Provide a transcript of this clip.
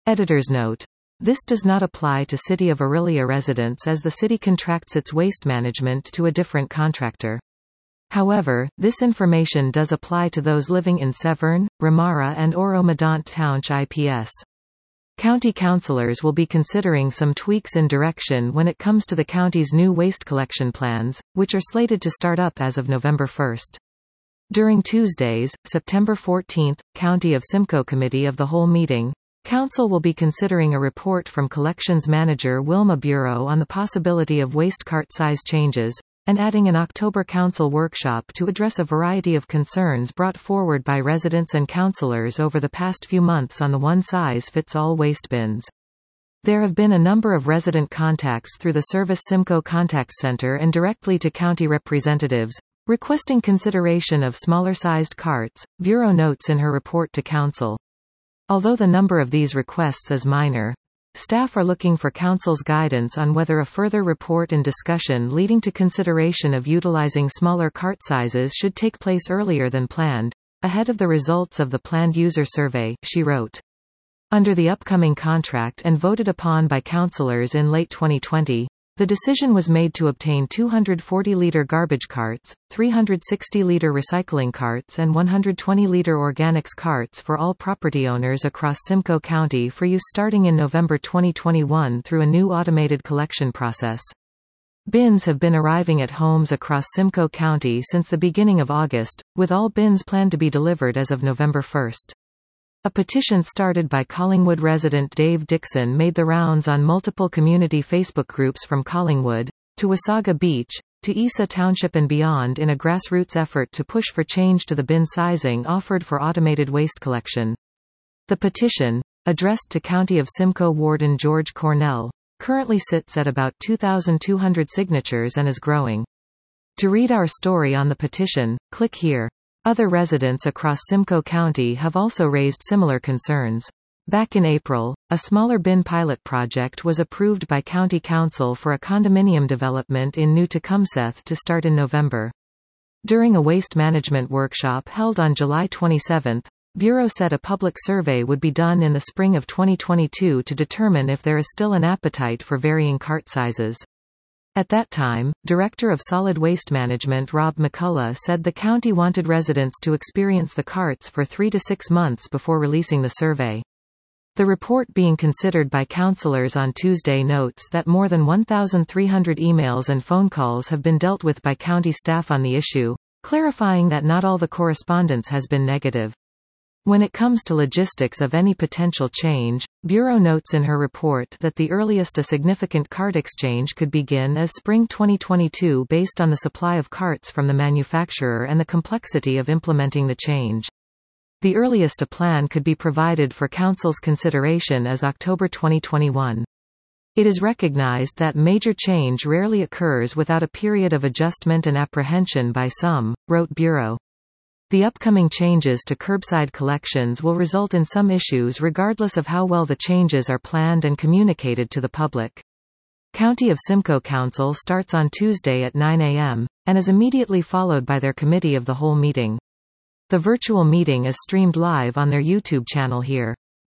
Editor's note. This does not apply to City of Orillia residents as the city contracts its waste management to a different contractor. However, this information does apply to those living in Severn, Ramara and Oro-Medonte Township IPS. County councillors will be considering some tweaks in direction when it comes to the county's new waste collection plans, which are slated to start up as of November 1. During Tuesday's, September 14, County of Simcoe Committee of the Whole meeting, Council will be considering a report from Collections Manager Wilma Bureau on the possibility of waste cart size changes, and adding an October Council workshop to address a variety of concerns brought forward by residents and councillors over the past few months on the one-size-fits-all waste bins. There have been a number of resident contacts through the Service Simcoe Contact Centre and directly to county representatives, requesting consideration of smaller-sized carts, Bureau notes in her report to Council. Although the number of these requests is minor, staff are looking for Council's guidance on whether a further report and discussion leading to consideration of utilizing smaller cart sizes should take place earlier than planned, ahead of the results of the planned user survey, she wrote. Under the upcoming contract and voted upon by councillors in late 2020, the decision was made to obtain 240-litre garbage carts, 360-litre recycling carts and 120-litre organics carts for all property owners across Simcoe County for use starting in November 2021 through a new automated collection process. Bins have been arriving at homes across Simcoe County since the beginning of August, with all bins planned to be delivered as of November 1. A petition started by Collingwood resident Dave Dixon made the rounds on multiple community Facebook groups from Collingwood, to Wasaga Beach, to Isa Township and beyond in a grassroots effort to push for change to the bin sizing offered for automated waste collection. The petition, addressed to County of Simcoe Warden George Cornell, currently sits at about 2,200 signatures and is growing. To read our story on the petition, click here. Other residents across Simcoe County have also raised similar concerns. Back in April, a smaller bin pilot project was approved by County Council for a condominium development in New Tecumseth to start in November. During a waste management workshop held on July 27, Bureau said a public survey would be done in the spring of 2022 to determine if there is still an appetite for varying cart sizes. At that time, Director of Solid Waste Management Rob McCullough said the county wanted residents to experience the carts for 3 to 6 months before releasing the survey. The report being considered by councillors on Tuesday notes that more than 1,300 emails and phone calls have been dealt with by county staff on the issue, clarifying that not all the correspondence has been negative. When it comes to logistics of any potential change, Bureau notes in her report that the earliest a significant cart exchange could begin is spring 2022 based on the supply of carts from the manufacturer and the complexity of implementing the change. The earliest a plan could be provided for Council's consideration is October 2021. It is recognized that major change rarely occurs without a period of adjustment and apprehension by some, wrote Bureau. The upcoming changes to curbside collections will result in some issues regardless of how well the changes are planned and communicated to the public. County of Simcoe Council starts on Tuesday at 9 a.m., and is immediately followed by their Committee of the Whole meeting. The virtual meeting is streamed live on their YouTube channel here.